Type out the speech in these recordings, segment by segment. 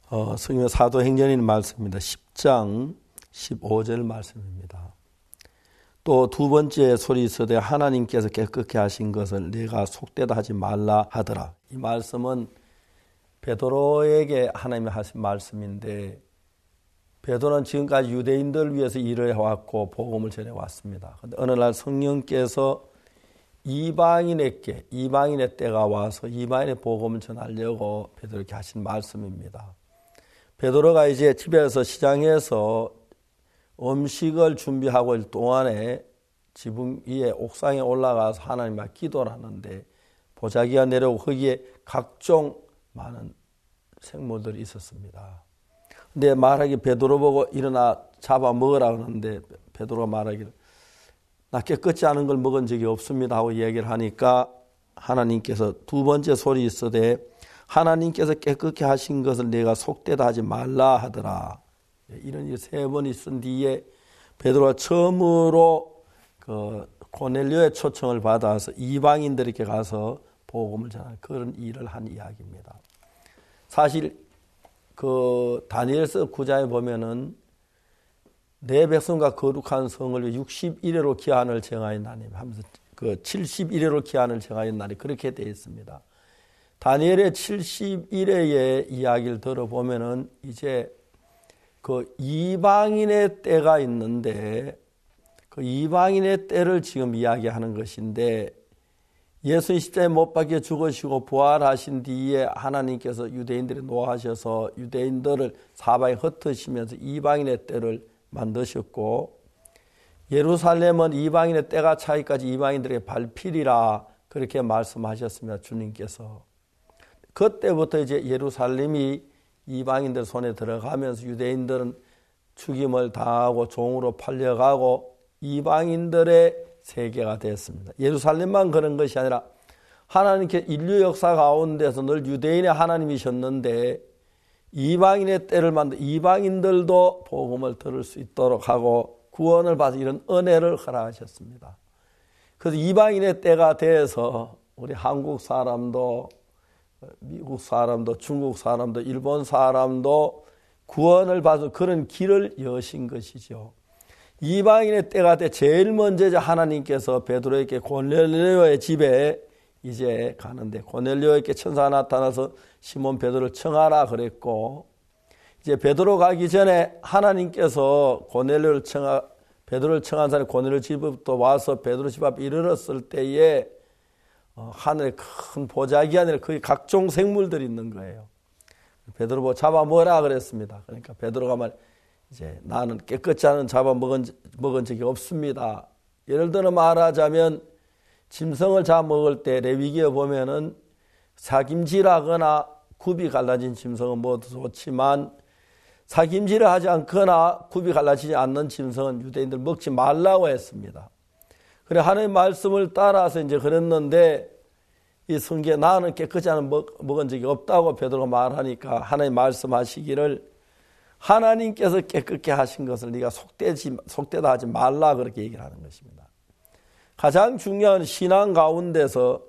성경 사도행전인 말씀입니다. 10장 15절 말씀입니다. 또 두 번째 소리 있으되 하나님께서 깨끗게 하신 것을 내가 속되다 하지 말라 하더라. 이 말씀은 베드로에게 하나님이 하신 말씀인데, 베드로는 지금까지 유대인들을 위해서 일을 해왔고 복음을 전해왔습니다. 그런데 어느 날 성령께서 이방인의 때가 와서 이방인의 복음을 전하려고 베드로에게 하신 말씀입니다. 베드로가 이제 집에서 시장에서 음식을 준비하고 있을 동안에 지붕 위에 옥상에 올라가서 하나님 앞에 기도를 하는데, 보자기가 내려오고 거기에 각종 많은 생물들이 있었습니다. 근데 말하기 베드로 보고 일어나 잡아 먹으라 그러는데, 베드로가 말하기를 나 깨끗지 않은 걸 먹은 적이 없습니다 하고 얘기를 하니까, 하나님께서 두 번째 소리 있으되 하나님께서 깨끗게 하신 것을 내가 속되다 하지 말라 하더라. 이런 일 세 번이 쓴 뒤에 베드로가 처음으로 고넬료의 초청을 받아서 이방인들에게 가서 복음을 전하는 그런 일을 한 이야기입니다. 사실 다니엘서 9장에 보면은 내 백성과 거룩한 성을 61회로 기한을 정하였나니 하면서 71회로 기한을 정하였나니 그렇게 되어 있습니다. 다니엘의 71회의 이야기를 들어보면은 이제 이방인의 때가 있는데, 그 이방인의 때를 지금 이야기하는 것인데, 예수님 십자가에 못 박혀 죽으시고 부활하신 뒤에 하나님께서 유대인들이 노하셔서 유대인들을 사방에 흩으시면서 이방인의 때를 만드셨고, 예루살렘은 이방인의 때가 차기까지 이방인들에게 발필이라 그렇게 말씀하셨습니다. 주님께서. 그때부터 이제 예루살렘이 이방인들 손에 들어가면서 유대인들은 죽임을 당하고 종으로 팔려가고 이방인들의 세계가 됐습니다. 예루살렘만 그런 것이 아니라 하나님께 인류 역사 가운데서 늘 유대인의 하나님이셨는데, 이방인의 때를 만든 이방인들도 복음을 들을 수 있도록 하고 구원을 받아 이런 은혜를 허락하셨습니다. 그래서 이방인의 때가 돼서 우리 한국 사람도 미국 사람도 중국 사람도 일본 사람도 구원을 받은 그런 길을 여신 것이죠. 이방인의 때가 돼 제일 먼저 하나님께서 베드로에게 고넬료의 집에 이제 가는데, 고넬료에게 천사가 나타나서 시몬 베드로를 청하라 그랬고, 이제 베드로 가기 전에 하나님께서 베드로를 청한 사람이 고넬료 집부터 와서 베드로 집 앞에 이르렀을 때에 하늘에 큰 보자기 안에 거기 각종 생물들이 있는 거예요. 베드로 보고 잡아 먹으라 그랬습니다. 그러니까 베드로가 이제 나는 깨끗지 않은 잡아 먹은 적이 없습니다. 예를 들어 말하자면 짐승을 잡아 먹을 때 레위기에 보면은 사김질하거나 굽이 갈라진 짐승은 모두 좋지만, 사김질을 하지 않거나 굽이 갈라지지 않는 짐승은 유대인들 먹지 말라고 했습니다. 그래 하나님의 말씀을 따라서 이제 그랬는데, 이 성경에 나는 깨끗지 않은 먹은 적이 없다고 베드로가 말하니까 하나님 말씀하시기를 하나님께서 깨끗게 하신 것을 네가 속되다 하지 말라 그렇게 얘기를 하는 것입니다. 가장 중요한 신앙 가운데서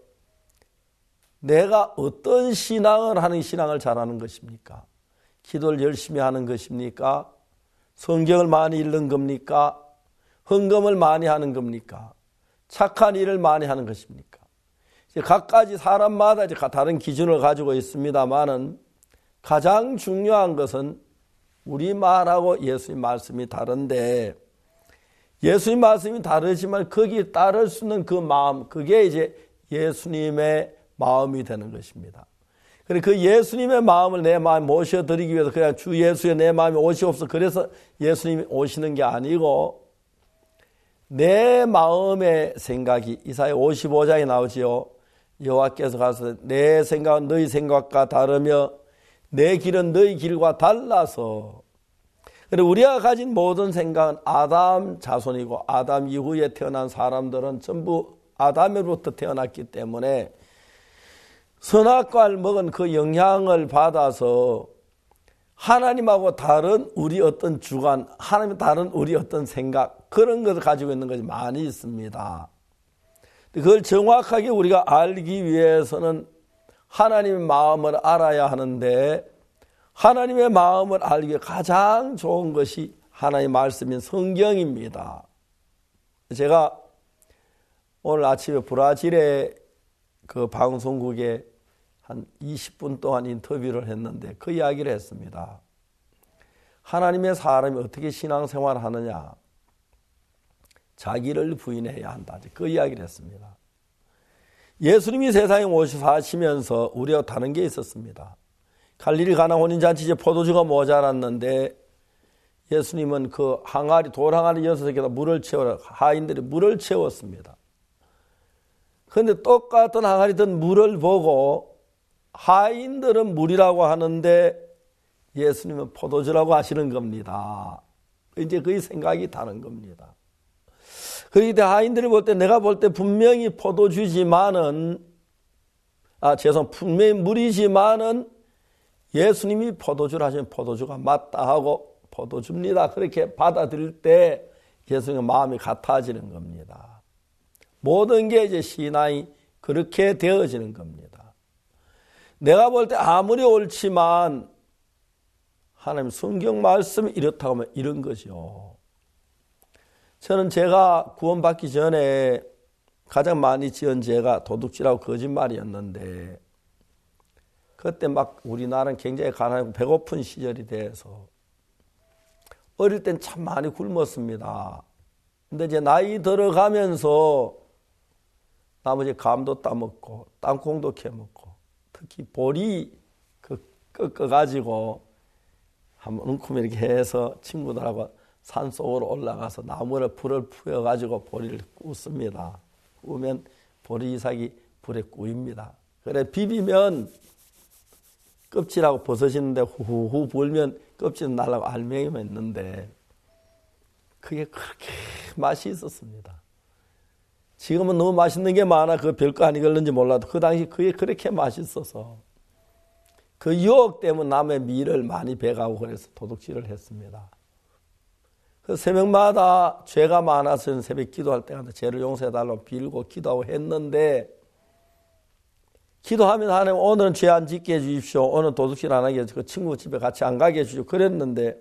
내가 어떤 신앙을 하는 신앙을 잘하는 것입니까? 기도를 열심히 하는 것입니까? 성경을 많이 읽는 겁니까? 헌금을 많이 하는 겁니까? 착한 일을 많이 하는 것입니까? 각가지 사람마다 다른 기준을 가지고 있습니다만은 가장 중요한 것은 우리말하고 예수님 말씀이 다른데, 예수님 말씀이 다르지만 거기에 따를 수 있는 그 마음, 그게 이제 예수님의 마음이 되는 것입니다. 그래서 그 예수님의 마음을 내 마음에 모셔드리기 위해서 그냥 주 예수의 내 마음에 오시옵소서 그래서 예수님이 오시는 게 아니고, 내 마음의 생각이 이사야 55장에 나오지요. 여호와께서 가서 내 생각은 너희 생각과 다르며 내 길은 너희 길과 달라서. 그리고 우리가 가진 모든 생각은 아담 자손이고, 아담 이후에 태어난 사람들은 전부 아담으로부터 태어났기 때문에 선악과를 먹은 그 영향을 받아서 하나님하고 다른 우리 어떤 주관, 하나님과 다른 우리 어떤 생각, 그런 것을 가지고 있는 것이 많이 있습니다. 그걸 정확하게 우리가 알기 위해서는 하나님의 마음을 알아야 하는데, 하나님의 마음을 알기에 가장 좋은 것이 하나님의 말씀인 성경입니다. 제가 오늘 아침에 브라질의 그 방송국에 한 20분 동안 인터뷰를 했는데 그 이야기를 했습니다. 하나님의 사람이 어떻게 신앙생활을 하느냐. 자기를 부인해야 한다. 그 이야기를 했습니다. 예수님이 세상에 사시면서 우리가 다른 게 있었습니다. 갈릴리 가나 혼인잔치 이제 포도주가 모자랐는데 예수님은 그 항아리, 돌항아리 6개에다 물을 채워라. 하인들이 물을 채웠습니다. 그런데 똑같은 항아리 든 물을 보고 하인들은 물이라고 하는데 예수님은 포도주라고 하시는 겁니다. 이제 그 생각이 다른 겁니다. 그런데 하인들이 볼 때 내가 볼 때 분명히 포도주지만은 분명히 물이지만은 예수님이 포도주를 하시면 포도주가 맞다 하고 포도주입니다. 그렇게 받아들일 때 예수님의 마음이 같아지는 겁니다. 모든 게 이제 신앙이 그렇게 되어지는 겁니다. 내가 볼 때 아무리 옳지만 하나님 성경 말씀이 이렇다고 하면 이런 거죠. 저는 제가 구원받기 전에 가장 많이 지은 죄가 도둑질하고 거짓말이었는데 그때 막 우리나라는 굉장히 가난하고 배고픈 시절이 돼서 어릴 땐 참 많이 굶었습니다. 근데 이제 나이 들어가면서 나머지 감도 따먹고 땅콩도 캐먹고 특히 보리 꺾어가지고 한번 웅큼이 이렇게 해서 친구들하고 산속으로 올라가서 불을 피워가지고 보리를 굽습니다. 구우면 보리 이삭이 불에 구입니다. 그래 비비면 껍질하고 벗어지는데 후후 불면 껍질은 날라고 알맹이만 있는데 그게 그렇게 맛이 있었습니다. 지금은 너무 맛있는 게 많아 그 별거 아니겠는지 몰라도 그 당시 그게 그렇게 맛있어서 그 유혹 때문에 남의 미를 많이 배가고 그래서 도둑질을 했습니다. 그 새벽마다 죄가 많아서 새벽 기도할 때마다 죄를 용서해달라고 빌고 기도하고 했는데 기도하면 하나님 오늘은 죄 안 짓게 해주십시오. 오늘 도둑질 안 하게 해주시고 친구 집에 같이 안 가게 해주시오. 그랬는데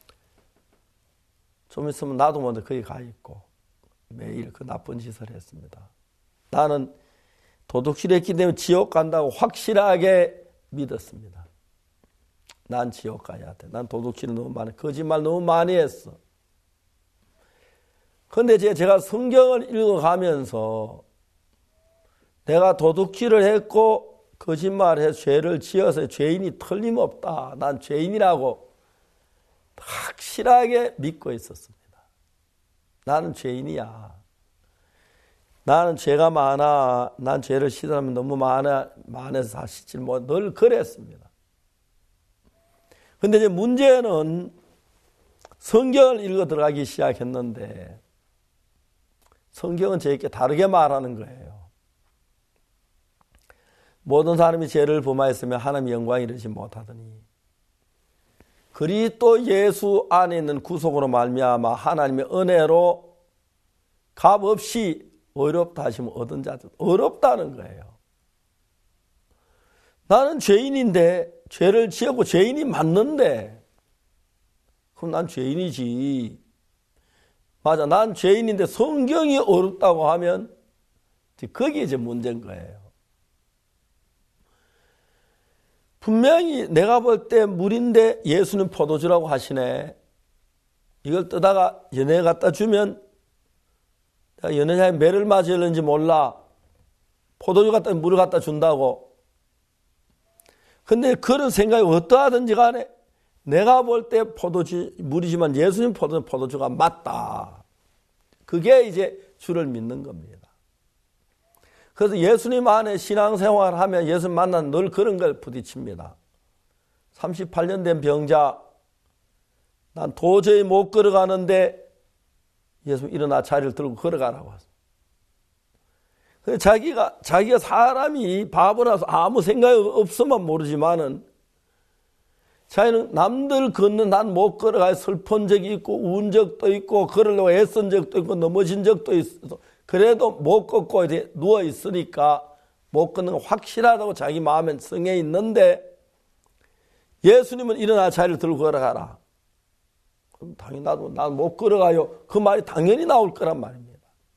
좀 있으면 나도 먼저 거기 가 있고 매일 그 나쁜 짓을 했습니다. 나는 도둑질했기 때문에 지옥 간다고 확실하게 믿었습니다. 난 지옥 가야 돼. 난 도둑질 너무 많이 거짓말 너무 많이 했어. 그런데 제가 성경을 읽어가면서 내가 도둑질을 했고 거짓말해서 죄를 지어서 죄인이 틀림없다. 난 죄인이라고 확실하게 믿고 있었습니다. 나는 죄인이야. 나는 죄가 많아. 난 죄를 시도하면 너무 많아서 다 씻질 못. 늘 그랬습니다. 그런데 이제 문제는 성경을 읽어 들어가기 시작했는데 성경은 저에게 다르게 말하는 거예요. 모든 사람이 죄를 범하였으면 하나님의 영광이 이르지 못하더니 그리스도 예수 안에 있는 구속으로 말미암아 하나님의 은혜로 값없이 어렵다 하시면 얻은 자들 어렵다는 거예요. 나는 죄인인데 죄를 지었고 죄인이 맞는데 그럼 난 죄인이지. 맞아, 난 죄인인데 성경이 어렵다고 하면 그게 이제 문제인 거예요. 분명히 내가 볼 때 물인데 예수는 포도주라고 하시네. 이걸 뜨다가 연예에 갖다 주면 내가 연예자의 매를 맞을는지 몰라. 포도주 갖다 물을 갖다 준다고. 근데 그런 생각이 어떠하든지 간에 내가 볼 때 포도주 물이지만 예수님 포도주가 맞다. 그게 이제 주를 믿는 겁니다. 그래서 예수님 안에 신앙생활을 하면 예수님 만나면 늘 그런 걸 부딪힙니다. 38년 된 병자, 난 도저히 못 걸어가는데 예수님 일어나 자리를 들고 걸어가라고 하죠. 자기가 사람이 바보라서 아무 생각이 없으면 모르지만은 자기는 남들 걷는 난 못 걸어가 슬픈 적이 있고 운 적도 있고 걸으려고 애쓴 적도 있고 넘어진 적도 있어. 그래도 못 걷고 누워 있으니까 못 걷는 건 확실하다고 자기 마음에 성에 있는데 예수님은 일어나 자리를 들고 걸어가라. 그럼 당연히 나도 못 걸어가요. 그 말이 당연히 나올 거란 말입니다.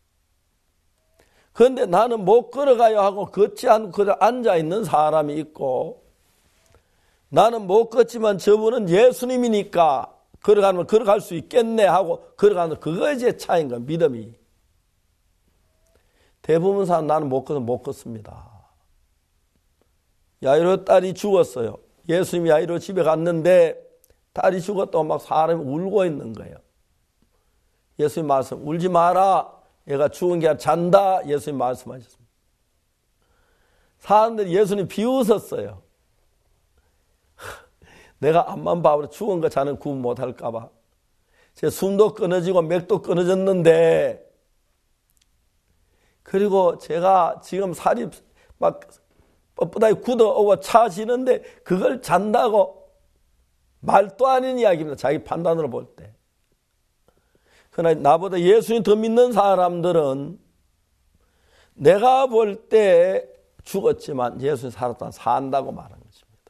그런데 나는 못 걸어가요 하고 걷지 않고 그냥 앉아있는 사람이 있고, 나는 못 걷지만 저분은 예수님이니까 걸어가면 걸어갈 수 있겠네 하고 걸어가는 그거의 제 차이인 거야, 믿음이. 대부분 사람 나는 못 걷으면 못 걷습니다. 야이로 딸이 죽었어요. 예수님이 야이로 집에 갔는데 딸이 죽었다고 막 사람이 울고 있는 거예요. 예수님 말씀, 울지 마라. 얘가 죽은 게 아니라 잔다. 예수님 말씀하셨습니다. 사람들이 예수님 비웃었어요. 내가 앞만 봐도 죽은 거 자는 구분 못할까 봐. 제 숨도 끊어지고 맥도 끊어졌는데, 그리고 제가 지금 살이 막 뻣뻣하게 굳어오고 차지는데 그걸 잔다고, 말도 아닌 이야기입니다. 자기 판단으로 볼 때. 그러나 나보다 예수님 더 믿는 사람들은 내가 볼 때 죽었지만 예수님 살았다 산다고 말하는 것입니다.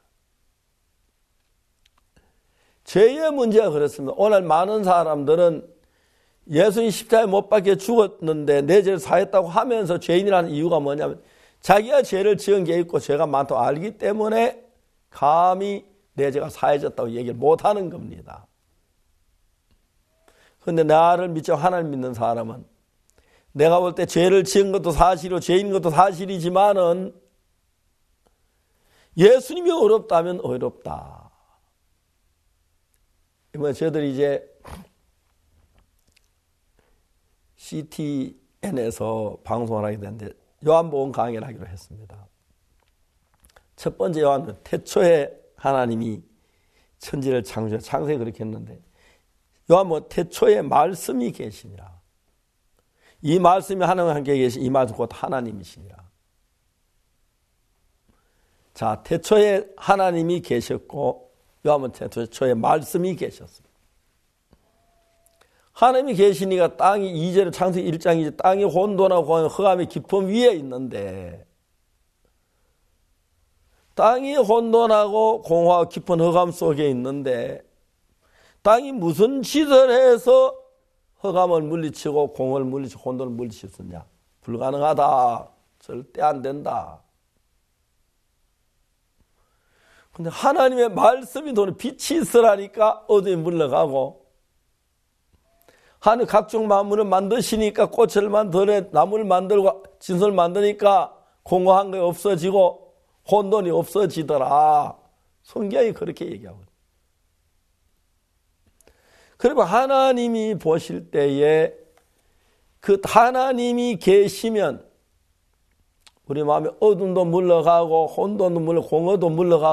죄의 문제가 그렇습니다. 오늘 많은 사람들은 예수님 십자가에 못 박혀 죽었는데 내 죄를 사했다고 하면서 죄인이라는 이유가 뭐냐면 자기가 죄를 지은 게 있고 죄가 많다고 알기 때문에 감히 내 죄가 사해졌다고 얘기를 못하는 겁니다. 그런데 나를 믿죠, 하나님 믿는 사람은 내가 볼 때 죄를 지은 것도 사실이고 죄인 것도 사실이지만은 예수님이 어렵다면 어렵다. 이번에 저희들이 이제 CTN에서 방송을 하게 됐는데 요한복음 강의를 하기로 했습니다. 첫 번째 요한은 태초에 하나님이 천지를 창조해, 창세에 그렇게 했는데 요한복음 태초에 말씀이 계시니라. 이 말씀이 하나님과 함께 계신 이 말씀 곧 하나님이시니라. 자, 태초에 하나님이 계셨고 요한복음 태초에 말씀이 계셨습니다. 하나님이 계시니까 땅이 이제는 창세기 1장이지 땅이 혼돈하고 흑암의 깊음 위에 있는데, 땅이 혼돈하고 공허하고 깊은 흑암 속에 있는데 땅이 무슨 짓을 해서 흑암을 물리치고 공을 물리치고 혼돈을 물리칠 수 있냐? 불가능하다. 절대 안 된다. 근데 하나님의 말씀이 도는 빛이 있으라니까 어둠이 물러가고, 하늘 각종 만물을 만드시니까 꽃을 만들어 나무를 만들고 진설을 만드니까 공허한 게 없어지고 혼돈이 없어지더라. 성경이 그렇게 얘기하고 있어요. 그리고 하나님이 보실 때에 그 하나님이 계시면 우리 마음에 어둠도 물러가고 혼돈도 물러가고 공허도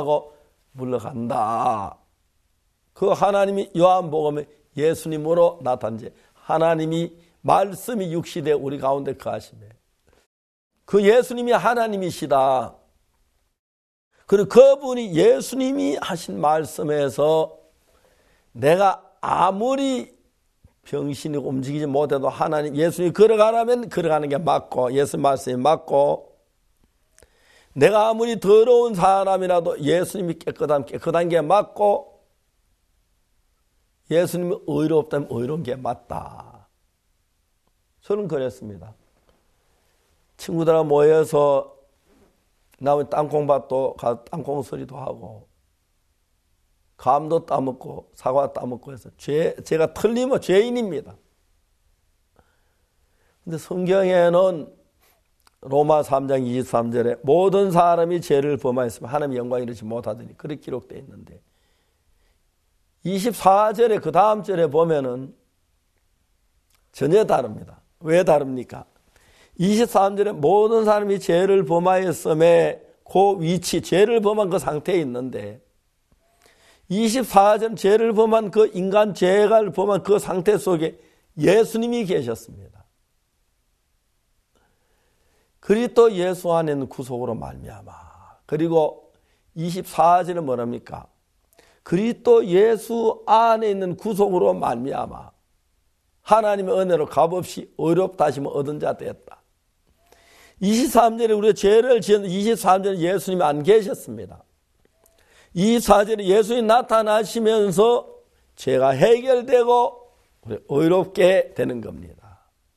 물러간다. 그 하나님이 요한복음에 예수님으로 나타난지 하나님이 말씀이 육시되 우리 가운데 거하시네. 그 예수님이 하나님이시다. 그리고 그분이 예수님이 하신 말씀에서 내가 아무리 병신이고 움직이지 못해도 하나님 예수님이 걸어가라면 걸어가는 게 맞고 예수 말씀이 맞고, 내가 아무리 더러운 사람이라도 예수님이 깨끗한 게 맞고, 예수님이 의롭다면 의로운 게 맞다. 저는 그랬습니다. 친구들하고 모여서 나머지 땅콩밭도 땅콩 소리도 하고 감도 따먹고 사과 따먹고 해서 제가 틀리면 죄인입니다. 근데 성경에는 로마 3장 23절에 모든 사람이 죄를 범하였으면 하나님의 영광을 이루지 못하더니 그렇게 기록되어 있는데, 24절에 그 다음 절에 보면은 전혀 다릅니다. 왜 다릅니까? 23절에 모든 사람이 죄를 범하였음에 그 위치, 죄를 범한 그 상태에 있는데, 24절은 죄를 범한 그 인간 죄를 범한 그 상태 속에 예수님이 계셨습니다. 그리스도 예수 안에는 구속으로 말미암아. 그리고 24절은 뭐랍니까? 그리스도 예수 안에 있는 구속으로 말미암아 하나님의 은혜로 값없이 의롭다 하시면 얻은 자 되었다. 23절에 우리가 죄를 지었는데 23절에 예수님이 안 계셨습니다. 이 사절에 예수님이 나타나시면서 죄가 해결되고 의롭게 되는 겁니다.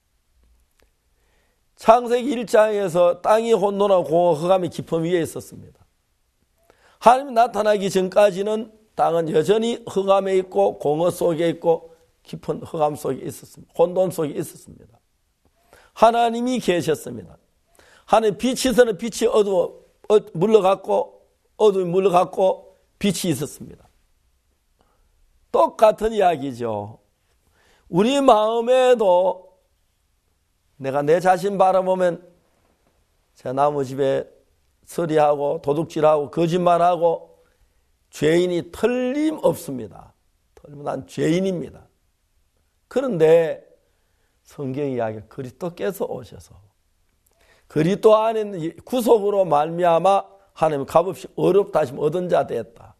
창세기 1장에서 땅이 혼돈하고 공허 흑암의 깊음 위에 있었습니다. 하나님이 나타나기 전까지는 땅은 여전히 흑암에 있고 공허 속에 있고 깊은 흑암 속에 있었습니다. 혼돈 속에 있었습니다. 하나님이 계셨습니다. 하나님 빛이 있으면 빛이 물러갔고 어둠이 물러갔고 빛이 있었습니다. 똑같은 이야기죠. 우리 마음에도 내가 내 자신 바라보면 제 나무집에 서리하고 도둑질하고 거짓말하고 죄인이 틀림없습니다. 난 죄인입니다. 그런데 성경 이야기 그리스도께서 오셔서 그리스도 안에 있는 구속으로 말미암아 하나님 값없이 어렵다 하시면 얻은 자 되었다.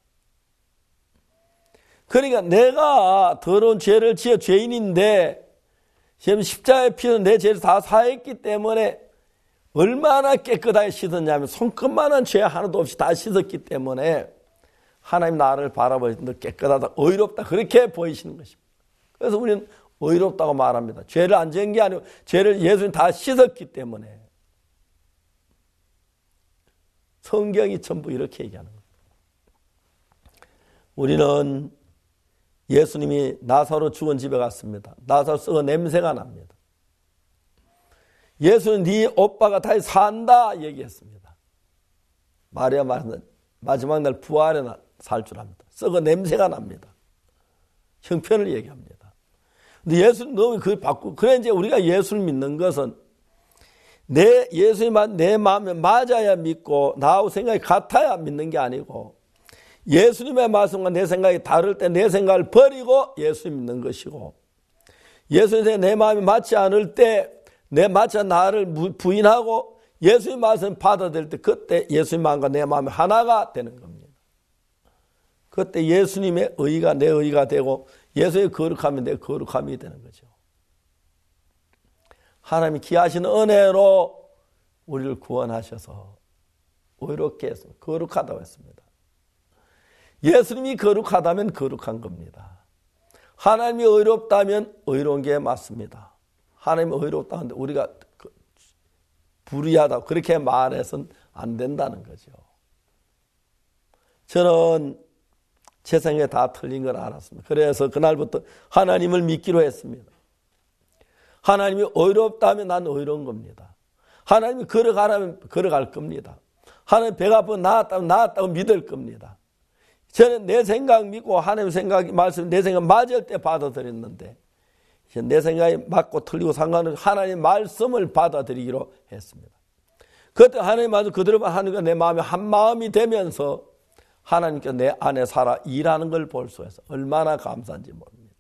그러니까 내가 더러운 죄를 지어 죄인인데 지금 십자가에 피는 내 죄를 다 사했기 때문에 얼마나 깨끗하게 씻었냐면 손끝만한 죄 하나도 없이 다 씻었기 때문에 하나님 나를 바라보시는 너 깨끗하다 의롭다 그렇게 보이시는 것입니다. 그래서 우리는 의롭다고 말합니다. 죄를 안 지은 게 아니고 죄를 예수님 다 씻었기 때문에. 성경이 전부 이렇게 얘기하는 겁니다. 우리는 예수님이 나사로 죽은 집에 갔습니다. 나사로 썩어 냄새가 납니다. 예수는 네 오빠가 다시 산다 얘기했습니다. 마리아 마지막 날 부활에 살 줄 압니다. 썩어 냄새가 납니다. 형편을 얘기합니다. 근데 예수는 너무 그걸 바꾸고 그래 이제 우리가 예수를 믿는 것은 예수님만 내 마음에 맞아야 믿고 나하고 생각이 같아야 믿는 게 아니고 예수님의 말씀과 내 생각이 다를 때 내 생각을 버리고 예수님 믿는 것이고 예수님의 내 마음이 맞지 않을 때 내 맞지 않은 나를 부인하고 예수님 말씀을 받아들일 때 그때 예수님 마음과 내 마음이 하나가 되는 겁니다. 그때 예수님의 의가 내 의가 되고 예수의 거룩함이 내 거룩함이 되는 거죠. 하나님이 기하신 은혜로 우리를 구원하셔서 의롭게 했습니다. 거룩하다고 했습니다. 예수님이 거룩하다면 거룩한 겁니다. 하나님이 의롭다면 의로운 게 맞습니다. 하나님이 의롭다는데 우리가 불의하다고 그렇게 말해서는 안 된다는 거죠. 저는 제 생각에 다 틀린 걸 알았습니다. 그래서 그날부터 하나님을 믿기로 했습니다. 하나님이 의롭다면 난 의로운 겁니다. 하나님이 걸어가라면 걸어갈 겁니다. 하나님 배가 아프면 나았다면 나았다고 믿을 겁니다. 저는 내 생각 믿고 하나님 생각 말씀 내 생각 맞을 때 받아들였는데 내 생각이 맞고 틀리고 상관없이 하나님 말씀을 받아들이기로 했습니다. 그때 하나님 말씀 그대로 하나님과 내 마음이 한 마음이 되면서 하나님께 내 안에 살아 일하는 걸 볼 수 있어요. 얼마나 감사한지 모릅니다.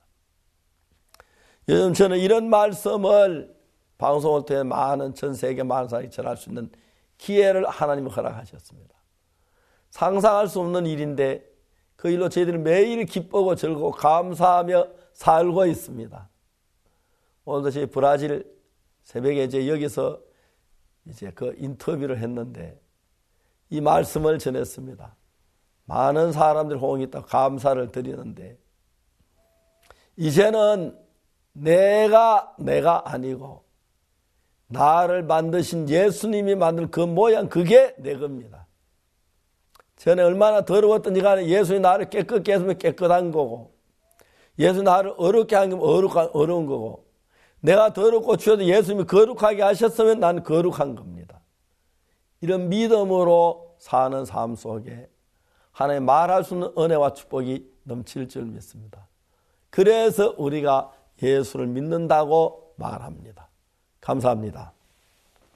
요즘 저는 이런 말씀을 방송을 통해 많은 전 세계 많은 사람이 전할 수 있는 기회를 하나님이 허락하셨습니다. 상상할 수 없는 일인데 그 일로 저희들이 매일 기쁘고 즐거워 감사하며 살고 있습니다. 오늘도 저희 브라질 새벽에 이제 여기서 이제 그 인터뷰를 했는데 이 말씀을 전했습니다. 많은 사람들이 호응이 있다고 감사를 드리는데 이제는 내가 아니고 나를 만드신 예수님이 만든 그 모양 그게 내 겁니다. 전에 얼마나 더러웠던지 간에 예수님이 나를 깨끗게 했으면 깨끗한 거고 예수님이 나를 어렵게 한 거면 어려운 거고 내가 더럽고 추워도 예수님이 거룩하게 하셨으면 난 거룩한 겁니다. 이런 믿음으로 사는 삶 속에 하나님 말할 수 없는 은혜와 축복이 넘칠 줄 믿습니다. 그래서 우리가 예수를 믿는다고 말합니다. 감사합니다.